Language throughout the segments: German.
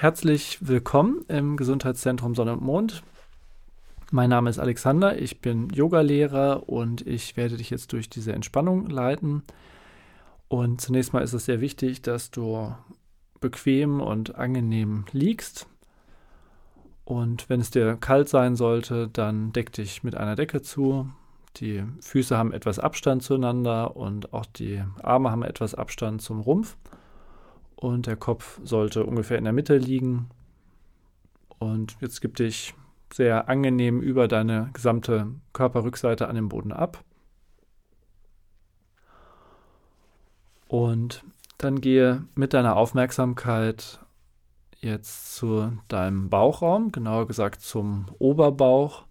Herzlich willkommen im Gesundheitszentrum Sonne und Mond. Mein Name ist Alexander, ich bin Yogalehrer und ich werde dich jetzt durch diese Entspannung leiten. Und zunächst mal ist es sehr wichtig, dass du bequem und angenehm liegst. Und wenn es dir kalt sein sollte, dann deck dich mit einer Decke zu. Die Füße haben etwas Abstand zueinander und auch die Arme haben etwas Abstand zum Rumpf. Und der Kopf sollte ungefähr in der Mitte liegen. Und jetzt gib dich sehr angenehm über deine gesamte Körperrückseite an den Boden ab. Und dann gehe mit deiner Aufmerksamkeit jetzt zu deinem Bauchraum, genauer gesagt zum Oberbauch.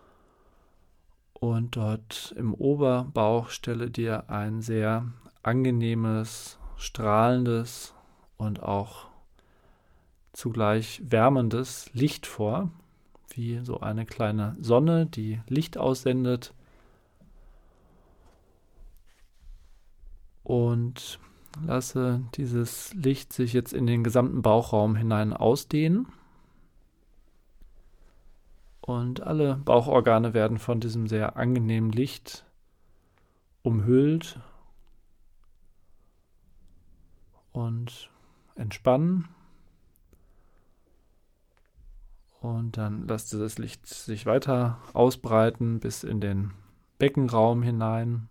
Und dort im Oberbauch stelle dir ein sehr angenehmes, strahlendes und auch zugleich wärmendes Licht vor, wie so eine kleine Sonne, die Licht aussendet. Und lasse dieses Licht sich jetzt in den gesamten Bauchraum hinein ausdehnen. Und alle Bauchorgane werden von diesem sehr angenehmen Licht umhüllt und entspannen. Und dann lasst das Licht sich weiter ausbreiten bis in den Beckenraum hinein.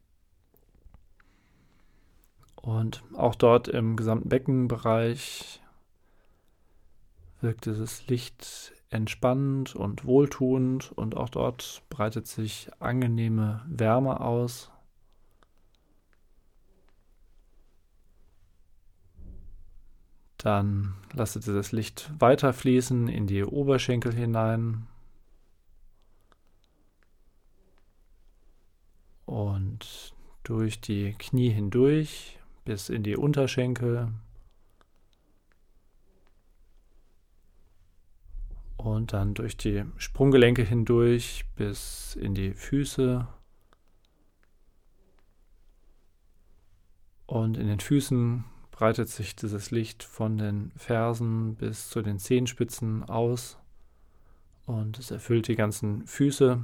Und auch dort im gesamten Beckenbereich wirkt dieses Licht entspannend und wohltuend und auch dort breitet sich angenehme Wärme aus. Dann lasst dieses Licht weiterfließen in die Oberschenkel hinein und durch die Knie hindurch bis in die Unterschenkel und dann durch die Sprunggelenke hindurch bis in die Füße. Und in den Füßen breitet sich dieses Licht von den Fersen bis zu den Zehenspitzen aus und es erfüllt die ganzen Füße.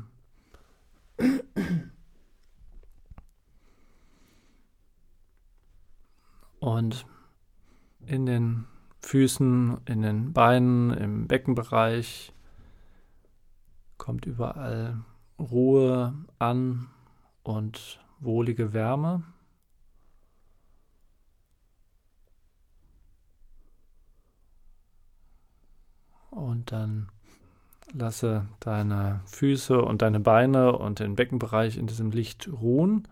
Und in den Füßen, in den Beinen, im Beckenbereich kommt überall Ruhe an und wohlige Wärme. Und dann lasse deine Füße und deine Beine und den Beckenbereich in diesem Licht ruhen.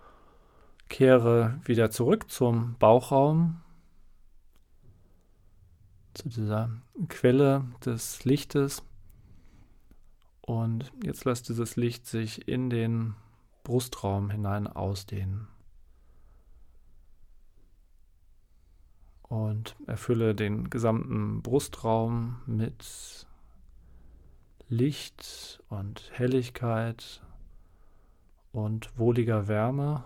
Kehre wieder zurück zum Bauchraum, zu dieser Quelle des Lichtes. Und jetzt lass dieses Licht sich in den Brustraum hinein ausdehnen. Und erfülle den gesamten Brustraum mit Licht und Helligkeit und wohliger Wärme.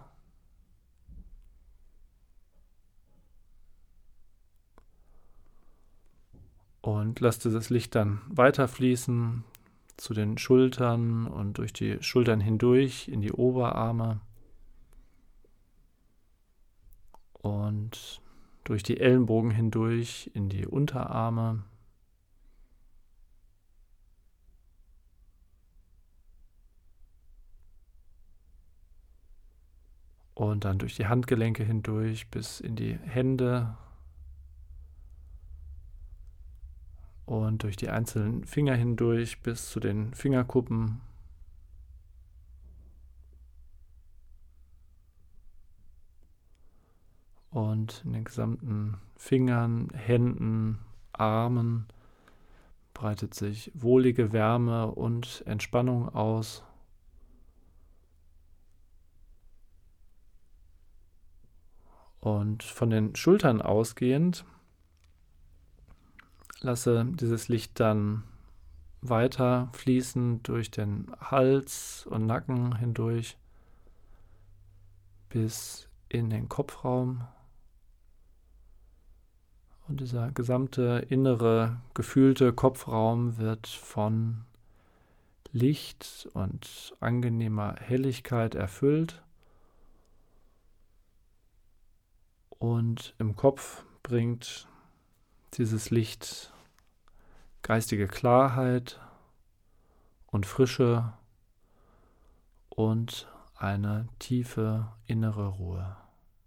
Und lass dieses Licht dann weiterfließen zu den Schultern und durch die Schultern hindurch in die Oberarme und durch die Ellenbogen hindurch in die Unterarme. Und dann durch die Handgelenke hindurch bis in die Hände und durch die einzelnen Finger hindurch bis zu den Fingerkuppen. Und in den gesamten Fingern, Händen, Armen breitet sich wohlige Wärme und Entspannung aus. Und von den Schultern ausgehend lasse dieses Licht dann weiter fließen durch den Hals und Nacken hindurch bis in den Kopfraum Und dieser gesamte innere, gefühlte Kopfraum wird von Licht und angenehmer Helligkeit erfüllt. Und im Kopf bringt dieses Licht geistige Klarheit und Frische und eine tiefe innere Ruhe.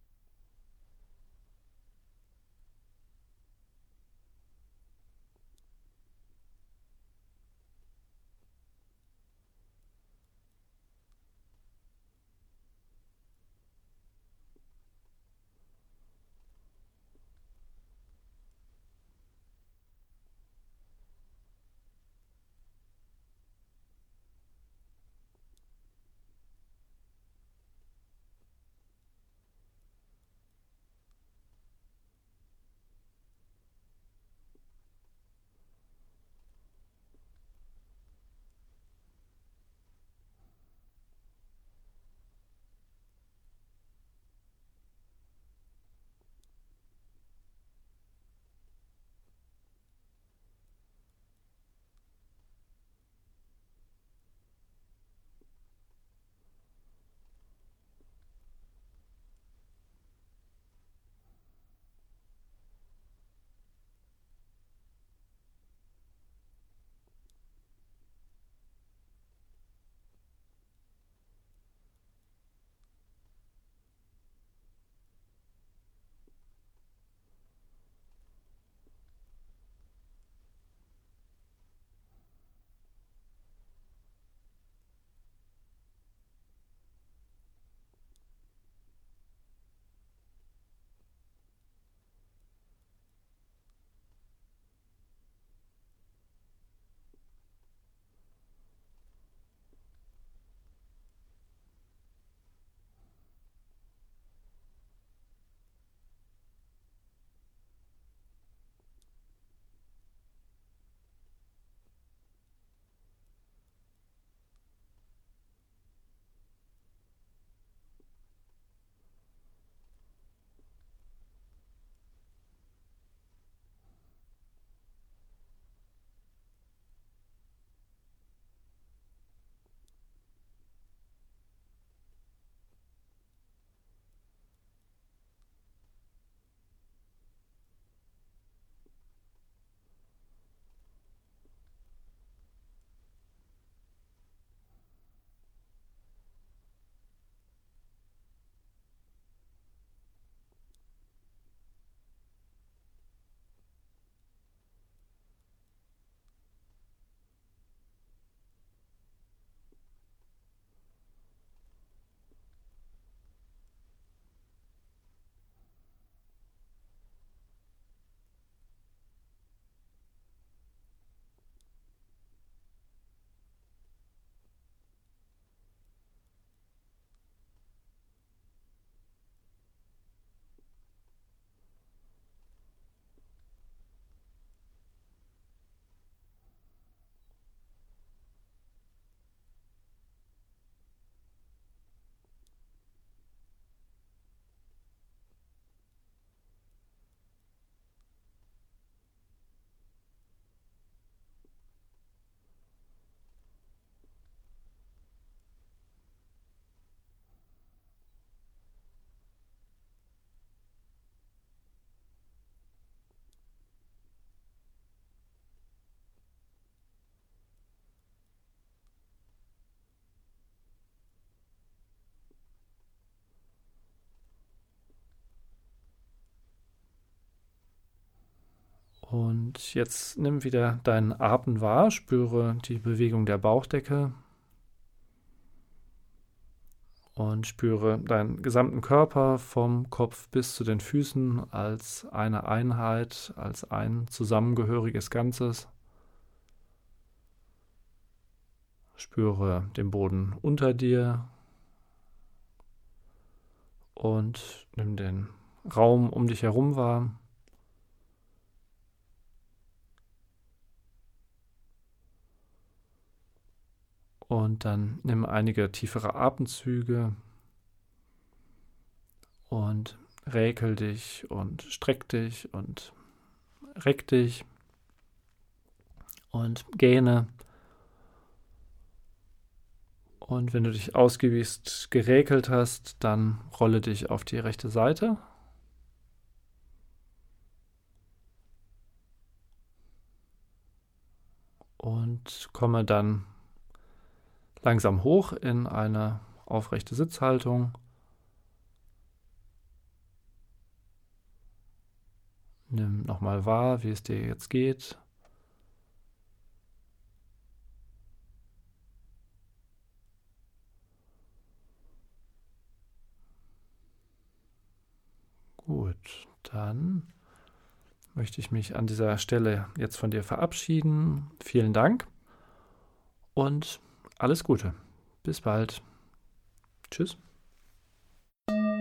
Und jetzt nimm wieder deinen Atem wahr, spüre die Bewegung der Bauchdecke und spüre deinen gesamten Körper vom Kopf bis zu den Füßen als eine Einheit, als ein zusammengehöriges Ganzes. Spüre den Boden unter dir und nimm den Raum um dich herum wahr. Und dann nimm einige tiefere Atemzüge und räkel dich und streck dich und reck dich und gähne. Und wenn du dich ausgiebig geräkelt hast, dann rolle dich auf die rechte Seite. Und komme dann langsam hoch in eine aufrechte Sitzhaltung. Nimm nochmal wahr, wie es dir jetzt geht. Gut, dann möchte ich mich an dieser Stelle jetzt von dir verabschieden. Vielen Dank und alles Gute. Bis bald. Tschüss.